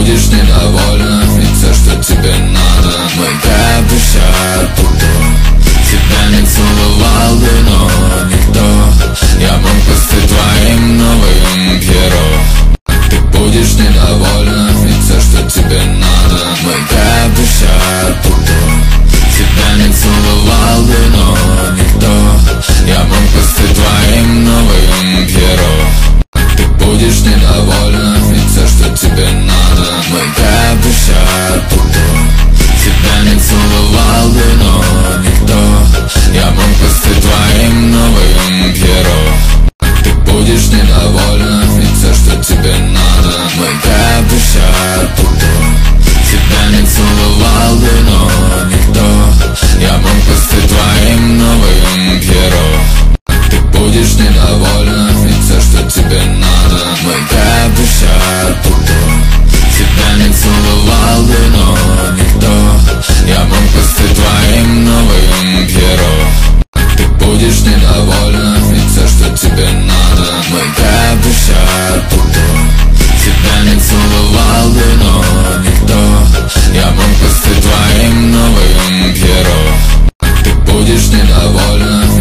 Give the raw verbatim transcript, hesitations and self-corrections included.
будешь недовольна, ведь все, что тебе надо. Мы обещают утром, тебя не целовал бы, но никто. Я мог бы стать твоим новым Пьеро. Ты будешь недовольна, ведь все, что тебе надо. Мы обещают утром, тебя не целовал бы, но никто. Я мог бы стать твоим новым Пьеро. Ты будешь недовольна, ведь все, что тебе надо. Мы обещают утром, тебя не целовал бы, но никто. Я мог бы стать твоим новым Пьеро. Ты будешь недовольна, ведь все, что тебе надо. Мы обещают утром.